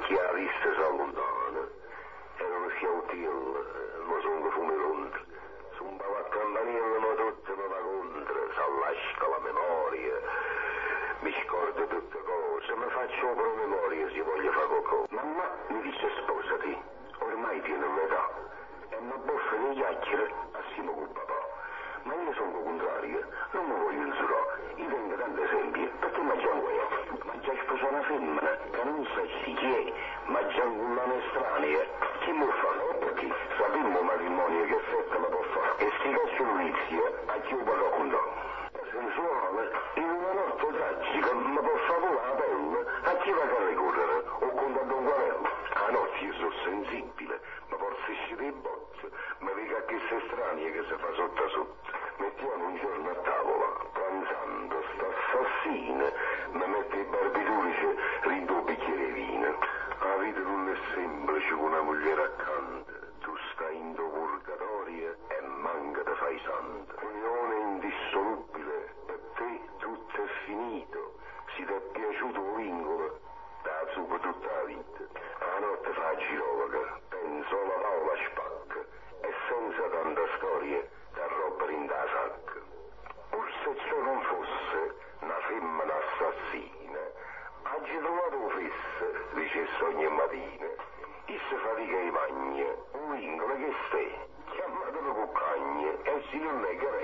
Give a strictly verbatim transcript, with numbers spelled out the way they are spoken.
chi ha vista si allontana. Era un schiauttiello, ma sono che fume l'onda. Zumbava a campanella, ma tutte me la contra, s'allasca la memoria. Mi scordo tutte cose, mi faccio promemoria se voglio fare qualcosa. Mamma mi dice sposati, ormai tiene un'età. E mi boffa le chiacchiere assieme con papà. Ma io sono contrario, non mi voglio insulare. Io tengo tanti esempi, perché mangiamo io? Ma già sposa una femmina, che non sa chi è, ma già un nome estraneo. Chi mi fa? No, perché sappiamo matrimonio che effetto la può fare. E sti cazzo inizio a chi lo può raccontare. Sensuale, in una notte tragica, mi può fare volare la pelle, a chi va a ricorrere? O contato un guarello? A notte io sono sensibile, ma forse esce dei bozzi, mi vega a che sei strani che si fa sotto a sotto. Mettiamo un giorno a tavola, pranzando, sta assassina, mi mette i barbiturici, rido un bicchiere di vino. La vita non è semplice con una moglie accanto, tu stai in do purgatorio e manca te fai santo. Unione indissolubile, per te tutto è finito, se ti è piaciuto un vincolo, da zupa tutta la vita. La notte fa girovaga, penso la Paola spacca, e senza tanta storia, da roba in da sacca. Pur se ciò non fosse una femmina assassina, oggi trovato fesse, dice ogni mattina, e se fatica i bagni, un vincolo che stai, chiamatelo cuccagna, e se non è che